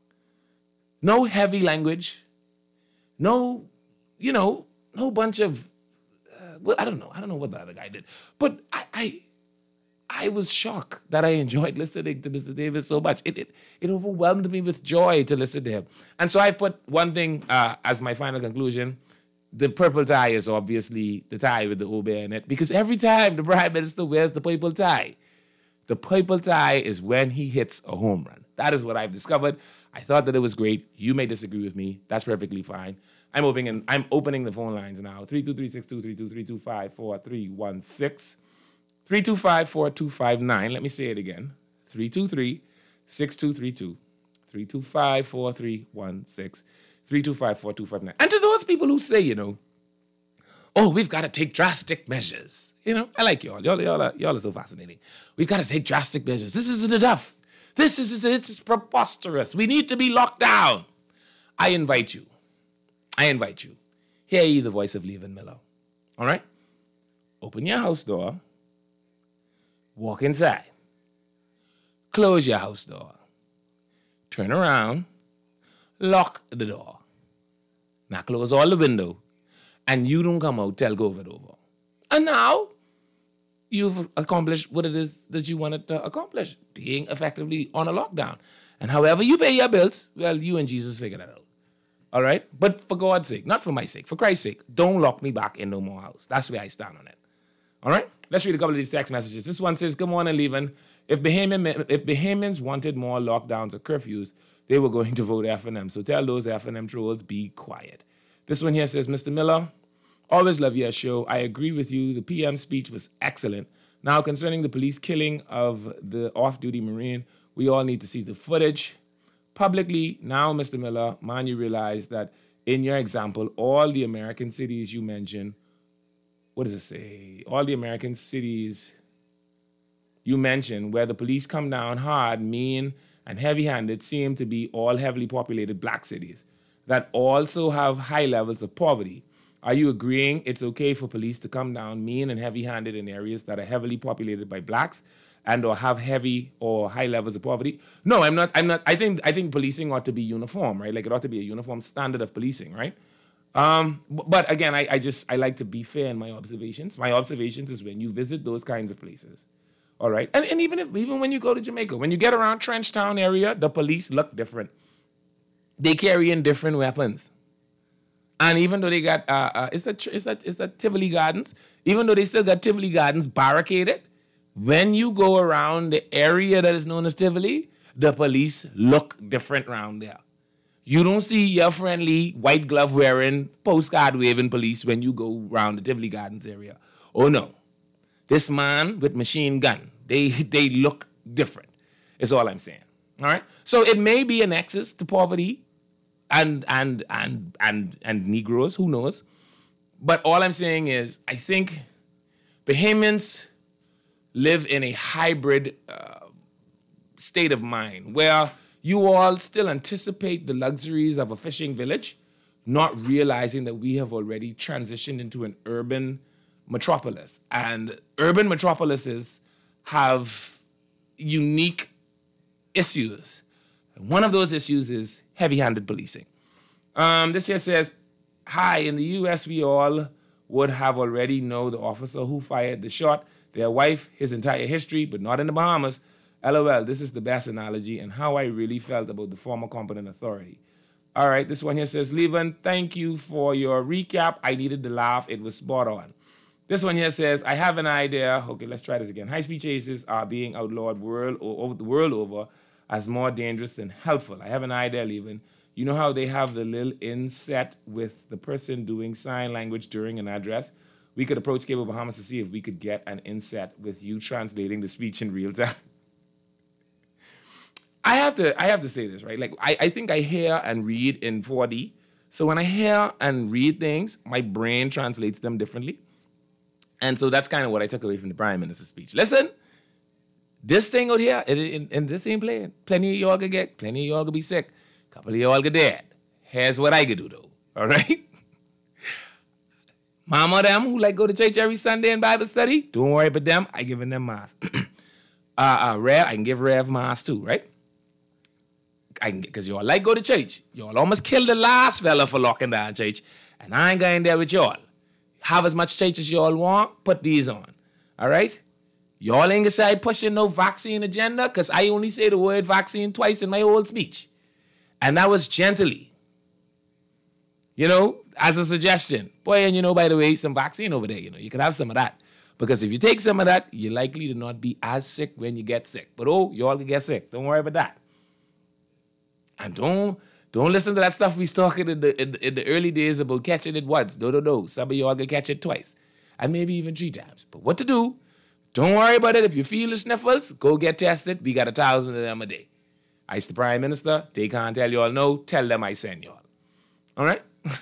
no heavy language, no, you know, no bunch of, uh, well, I don't know. I don't know what the other guy did. But I, I I was shocked that I enjoyed listening to Mister Davis so much. It, it, it overwhelmed me with joy to listen to him. And so I've put one thing uh, as my final conclusion. The purple tie is obviously the tie with the O bear in it, because every time the prime minister wears the purple tie, the purple tie is when he hits a home run. That is what I've discovered. I thought that it was great. You may disagree with me. That's perfectly fine. I'm opening, I'm opening the phone lines now. three two three six two three two three two five four three one six. three two five, four two five nine. Let me say it again. three two three, six two three two. three two five, four three one six. three two five, four two five nine. And to those people who say, you know, oh, we've got to take drastic measures. You know, I like y'all. Y'all, y'all, are, y'all are so fascinating. We've got to take drastic measures. This isn't enough. This is it's preposterous. We need to be locked down. I invite you. I invite you. Hear ye the voice of Levan Miller. All right? Open your house door. Walk inside. Close your house door. Turn around. Lock the door. Now close all the window. And you don't come out till COVID over. And now, you've accomplished what it is that you wanted to accomplish, being effectively on a lockdown. And however you pay your bills, well, you and Jesus figure that out. All right? But for God's sake, not for my sake, for Christ's sake, don't lock me back in no more house. That's where I stand on it. All right? Let's read a couple of these text messages. This one says, good morning, Levan. If Bahamian, if Bahamians wanted more lockdowns or curfews, they were going to vote F and M. So tell those F and M trolls, be quiet. This one here says, Mister Miller, always love your show. I agree with you. The P M speech was excellent. Now, concerning the police killing of the off-duty Marine, we all need to see the footage. Publicly, now, Mister Miller, man, you realize that in your example, all the American cities you mentioned, what does it say? All the American cities you mentioned where the police come down hard, mean, and heavy-handed seem to be all heavily populated black cities that also have high levels of poverty. Are you agreeing it's okay for police to come down mean and heavy-handed in areas that are heavily populated by blacks and or have heavy or high levels of poverty? No, I'm not. I'm not. I think I think policing ought to be uniform, right? Like it ought to be a uniform standard of policing, right? Um, but again, I, I just I like to be fair in my observations. My observations is when you visit those kinds of places, all right. And and even if even when you go to Jamaica, when you get around Trenchtown area, the police look different. They carry in different weapons. And even though they got, uh, uh, is that is that is that Tivoli Gardens? Even though they still got Tivoli Gardens barricaded, when you go around the area that is known as Tivoli, the police look different around there. You don't see your friendly white glove wearing, postcard waving police when you go around the Tivoli Gardens area. Oh no, this man with machine gun, they they look different. Is all I'm saying. All right. So it may be a nexus to poverty. And and and and and Negroes, who knows? But all I'm saying is, I think Bahamians live in a hybrid uh, state of mind where you all still anticipate the luxuries of a fishing village, not realizing that we have already transitioned into an urban metropolis. And urban metropolises have unique issues. One of those issues is heavy-handed policing. Um, this here says, hi, in the U S, we all would have already know the officer who fired the shot, their wife, his entire history, but not in the Bahamas. LOL, this is the best analogy and how I really felt about the former competent authority. All right, this one here says, Levan, thank you for your recap. I needed to laugh. It was spot on. This one here says, I have an idea. Okay, let's try this again. High-speed chases are being outlawed world over the world over as more dangerous than helpful. I have an idea, Levan. You know how they have the little inset with the person doing sign language during an address? We could approach Cable Bahamas to see if we could get an inset with you translating the speech in real time. I have to I have to say this, right? Like, I, I think I hear and read in four D. So when I hear and read things, my brain translates them differently. And so that's kind of what I took away from the Prime Minister's speech. Listen, this thing out here, and, and this ain't playing. Plenty of y'all could get, plenty of y'all could be sick. A couple of y'all could dead. Here's what I could do, though. All right? Mama them who like go to church every Sunday in Bible study, don't worry about them. I giving them mass. uh, uh, Rev, I can give Rev mass too, right? I can, because y'all like go to church. Y'all almost killed the last fella for locking down church. And I ain't going there with y'all. Have as much church as y'all want, put these on. All right? Y'all ain't gonna say I pushing no vaccine agenda, because I only say the word vaccine twice in my whole speech. And that was gently. You know, as a suggestion. Boy, and you know, by the way, some vaccine over there, you know, you can have some of that. Because if you take some of that, you're likely to not be as sick when you get sick. But oh, y'all can get sick. Don't worry about that. And don't don't listen to that stuff we was talking in the, in, in the early days about catching it once. No, no, no. Some of y'all can catch it twice. And maybe even three times. But what to do? Don't worry about it. If you feel the sniffles, go get tested. We got a thousand of them a day. I's the Prime Minister. They can't tell you all no. Tell them I send y'all. All right?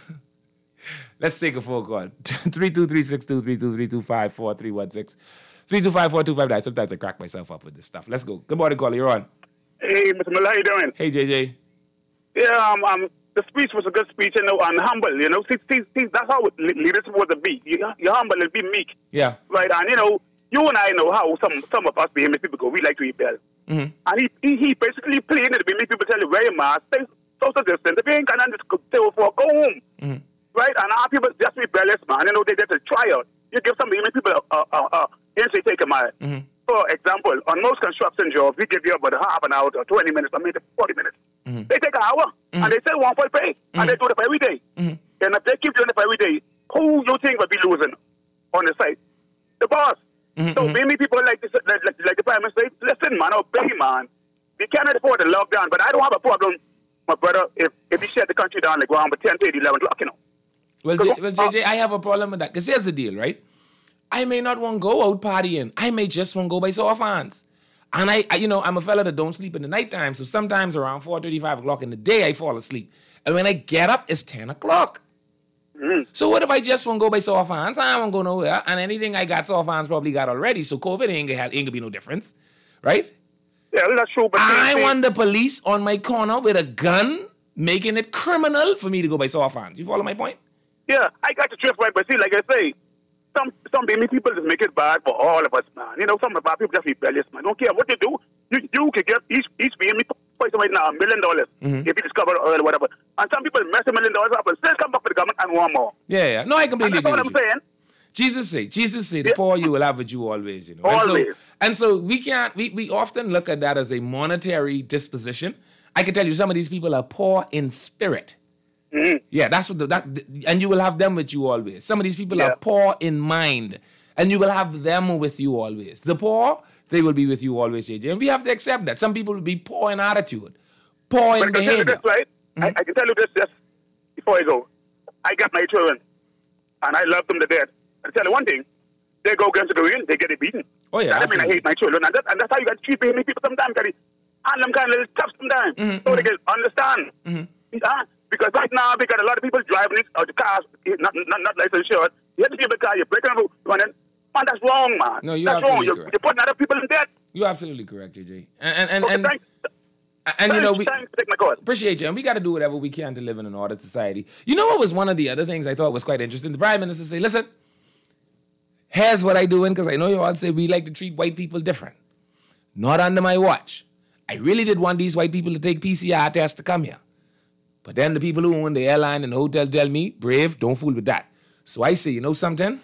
Let's take a phone call. three two three six two, three two three two five four three one six. three two five four two five nine. Sometimes I crack myself up with this stuff. Let's go. Good morning, caller. You're on. Hey, Mister Miller, how you doing? Hey, J J. Yeah, um, um, the speech was a good speech, you know, and humble, you know. See, see, see, that's how leaders supposed to be. You, you're humble and be meek. Yeah. Right, and, you know, you and I know how some some of us behave as people go, we like to rebel. Mm-hmm. And he, he, he basically playing it to make people tell you, wear your mask, stay social distance. If you ain't gonna just go, go home. Mm-hmm. Right, and our people just rebellious, man. You know, they get a trial. You give somebody, you make people a, a, a, a instantly take a mile. Mm-hmm. For example, on most construction jobs, we give you about half an hour or twenty minutes or maybe forty minutes. Mm-hmm. They take an hour, Mm-hmm. and they say one for pay, Mm-hmm. and they do it for every day. Mm-hmm. And if they keep doing it for every day, who you think will be losing on the site? The boss. Mm-hmm. So many people like this, like, like, like the Prime Minister, listen, man, obey, man. We cannot afford the lockdown, but I don't have a problem, my brother, if, if we shut the country down like around ten, eleven o'clock, you know. Well, J- well, J J, I have a problem with that. Because here's the deal, right? I may not want to go out partying. I may just want to go by soft hands. And I, I, you know, I'm a fella that don't sleep in the nighttime. So sometimes around four thirty, five o'clock in the day, I fall asleep. And when I get up, it's ten o'clock. Mm-hmm. So what if I just want to go by soft hands? I don't go nowhere. And anything I got soft hands probably got already. So COVID ain't going to be no difference. Right? Yeah, that's true. But I want the police on my corner with a gun making it criminal for me to go by soft hands. You follow my point? Yeah, I got the drift right, but see, like I say, some some many people just make it bad for all of us, man. You know, some of our people just rebellious, man. Don't care what they do. You you can get each each B M E person right now a million dollars Mm-hmm. if you discover oil or whatever. And some people mess a million dollars up and still come back to the government and want more. Yeah, yeah. No, I completely And that's agree what with I'm you. saying. Jesus say, Jesus say, the Yeah. poor you will have with you always, you know. Always. And so, and so we can't, we, we often look at that as a monetary disposition. I can tell you some of these people are poor in spirit. Mm-hmm. Yeah, that's what the, that, and you will have them with you always. Some of these people Yeah. are poor in mind, and you will have them with you always. The poor, they will be with you always, J J. And we have to accept that. Some people will be poor in attitude, poor in But I can tell you behavior. this, right? I, I can tell you this just before I go. I got my children, and I love them to death. I tell you one thing. They go against the green, they get it beaten. Oh, yeah, That doesn't mean I absolutely. hate my children. And, that, and that's how you got to treat many people sometimes. Got to hand them kind of little tough sometimes. Mm-hmm, So they can understand. Mhm. Yeah? Because right now, we got a lot of people driving it, or the cars, not, not, not licensed insured. You have to give the car, you're breaking them, running. Man, that's wrong, man. No, you're that's wrong. absolutely You're, correct. you're putting other people in debt. You're absolutely correct, J J. And, and, and, Okay, and, thanks. and you know, we, Thanks for taking my call. appreciate you, and we got to do whatever we can to live in an ordered society. You know what was one of the other things I thought was quite interesting? The Prime Minister say, listen, here's what I doing, because I know you all say we like to treat white people different. Not under my watch. I really did want these white people to take P C R tests to come here. But then the people who own the airline and the hotel tell me, brave, don't fool with that. So I say, you know something?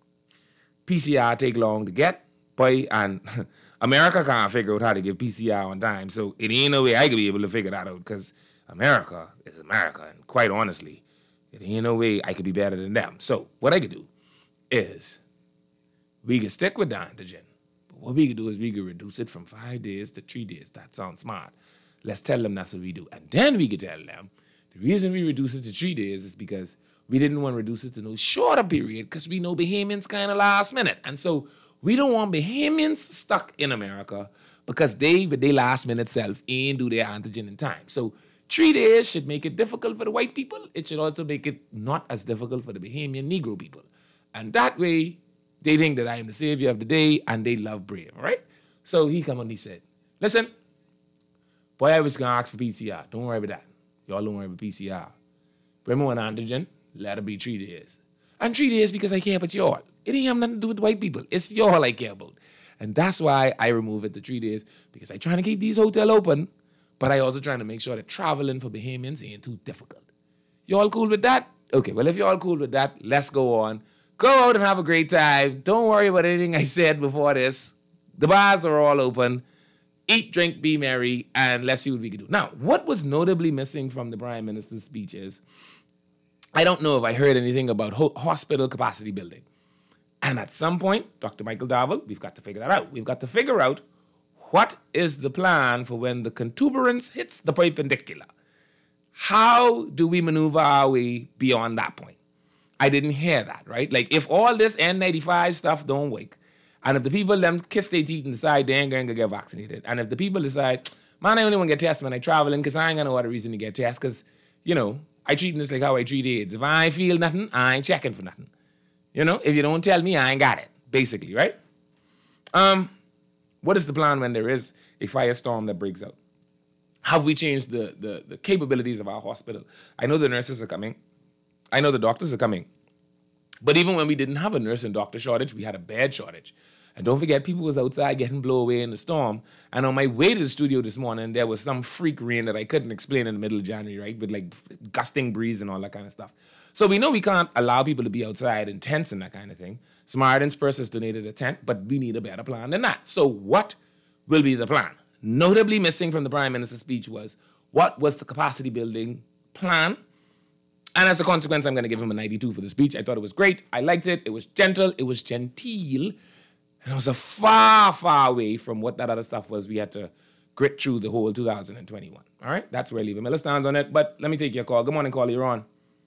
P C R take long to get, boy, and America can't figure out how to give P C R on time. So it ain't no way I could be able to figure that out, because America is America. And quite honestly, it ain't no way I could be better than them. So what I could do is we can stick with the antigen. But what we could do is we could reduce it from five days to three days. That sounds smart. Let's tell them that's what we do. And then we could tell them the reason we reduce it to three days is because we didn't want to reduce it to no shorter period, because we know Bahamians kind of last minute. And so we don't want Bahamians stuck in America because they, with their last minute self, ain't do their antigen in time. So three days should make it difficult for the white people. It should also make it not as difficult for the Bahamian Negro people. And that way, they think that I am the savior of the day, and they love Brave, all right? So he come on, he said, listen, boy, I was going to ask for P C R. Don't worry about that. Y'all don't worry about P C R. Bring me one antigen, let it be three days. And three days because I care about y'all. It ain't have nothing to do with white people. It's y'all I care about. And that's why I remove it to three days, because I trying to keep these hotels open, but I also trying to make sure that traveling for Bahamians ain't too difficult. Y'all cool with that? Okay, well, if y'all cool with that, let's go on. Go out and have a great time. Don't worry about anything I said before this. The bars are all open. Eat, drink, be merry, and let's see what we can do. Now, what was notably missing from the Prime Minister's speech is, I don't know if I heard anything about ho- hospital capacity building. And at some point, Doctor Michael Darville, we've got to figure that out. We've got to figure out what is the plan for when the contuberance hits the perpendicular. How do we maneuver our way beyond that point? I didn't hear that, right? Like, if all this N ninety-five stuff don't work, And if the people them kiss their teeth and decide they ain't going to get vaccinated, and if the people decide, man, I only want to get tested when I traveling because I ain't got no other reason to get tested because, you know, I treat this like how I treat AIDS. If I ain't feel nothing, I ain't checking for nothing. You know, if you don't tell me, I ain't got it, basically, right? Um, what is the plan when there is a firestorm that breaks out? Have we changed the, the, the capabilities of our hospital? I know the nurses are coming. I know the doctors are coming. But even when we didn't have a nurse and doctor shortage, we had a bed shortage. And don't forget, people was outside getting blown away in the storm. And on my way to the studio this morning, there was some freak rain that I couldn't explain in the middle of January, right? With like gusting breeze and all that kind of stuff. So we know we can't allow people to be outside in tents and that kind of thing. Samaritan's Purse has donated a tent, but we need a better plan than that. So what will be the plan? Notably missing from the Prime Minister's speech was, what was the capacity building plan? And as a consequence, I'm going to give him a ninety-two for the speech. I thought it was great. I liked it. It was gentle. It was genteel. And it was a far, far away from what that other stuff was we had to grit through the whole two thousand twenty-one. All right? That's where Lever Miller stands on it. But let me take your call. Good morning, caller. You're on.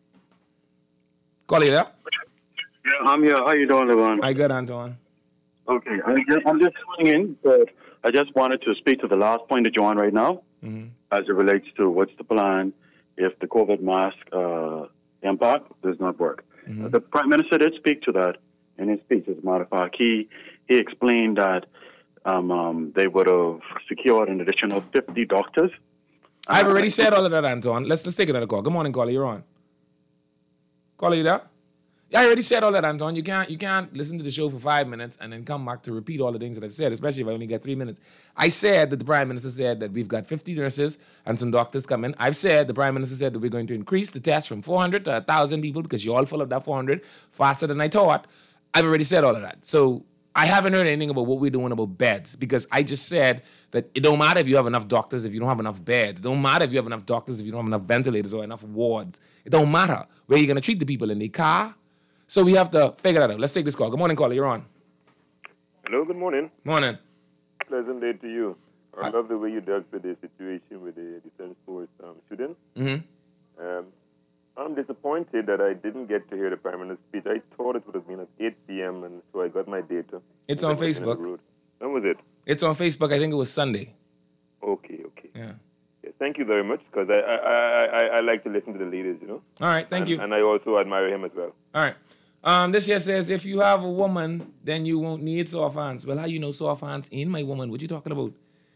Caller, you there? Yeah, I'm here. How you doing, Levon? Hi, good, Antoine. Okay, I just, I'm just tuning in, but I just wanted to speak to the last point that you're on right now, mm-hmm. as it relates to what's the plan if the COVID mask uh, impact does not work. Mm-hmm. The Prime Minister did speak to that in his speech, as a matter of fact. He, he explained that um, um, they would have secured an additional fifty doctors. I've already said all of that, Antoine. Let's, let's take another call. Good morning, caller. You're on. Caller, you there? Yeah, I already said all that, Anton. You can't you can't listen to the show for five minutes and then come back to repeat all the things that I've said, especially if I only get three minutes. I said that the Prime Minister said that we've got fifty nurses and some doctors coming. I've said, the Prime Minister said that we're going to increase the test from four hundred to one thousand people because you're all full of that four hundred faster than I thought. I've already said all of that. So I haven't heard anything about what we're doing about beds because I just said that it don't matter if you have enough doctors if you don't have enough beds. It don't matter if you have enough doctors if you don't have enough ventilators or enough wards. It don't matter where you're going to treat the people in the car. So we have to figure that out. Let's take this call. Good morning, caller. You're on. Hello, good morning. Morning. Pleasant day to you. I Hi. love the way you dealt with the situation with the Defense Force um, students. Mm-hmm. Um, I'm disappointed that I didn't get to hear the Prime Minister's speech. I thought it would have been at eight p.m., and so I got my data. It's on Facebook. When was it? It's on Facebook. I think it was Sunday. Okay, okay. Yeah. Yes, thank you very much, because I, I, I, I, I like to listen to the leaders, you know. All right, thank and, you. And I also admire him as well. All right. Um, this here says, if you have a woman, then you won't need soft hands. Well, how you know soft hands ain't my woman? What you talking about?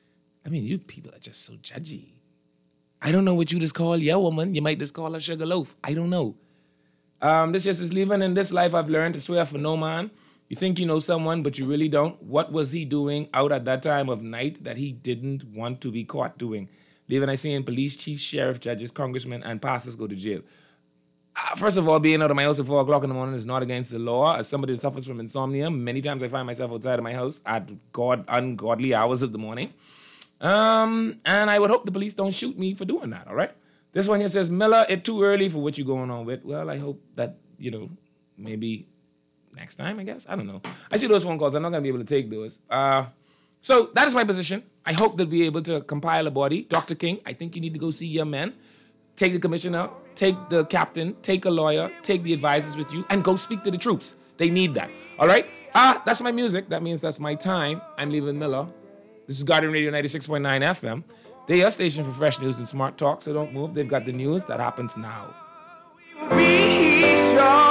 I mean, you people are just so judgy. I don't know what you just call your woman. You might just call her sugar loaf. I don't know. Um, this here says, living in this life, I've learned to swear for no man. You think you know someone, but you really don't. What was he doing out at that time of night that he didn't want to be caught doing? Leaving I seeing police, chiefs, sheriff, judges, congressmen, and pastors go to jail. Uh, first of all, being out of my house at four o'clock in the morning is not against the law. As somebody that suffers from insomnia, many times I find myself outside of my house at God ungodly hours of the morning. Um, and I would hope the police don't shoot me for doing that, all right? This one here says, Miller, it's too early for what you're going on with. Well, I hope that, you know, maybe next time, I guess. I don't know. I see those phone calls. I'm not going to be able to take those. Uh, so that is my position. I hope they'll be able to compile a body. Doctor King, I think you need to go see your men. Take the commissioner, take the captain, take a lawyer, take the advisors with you, and go speak to the troops. They need that. All right? Ah, that's my music. That means that's my time. I'm Leland Miller. This is Guardian Radio ninety-six point nine F M. They are station for fresh news and smart talk, so don't move. They've got the news that happens now. Be sure.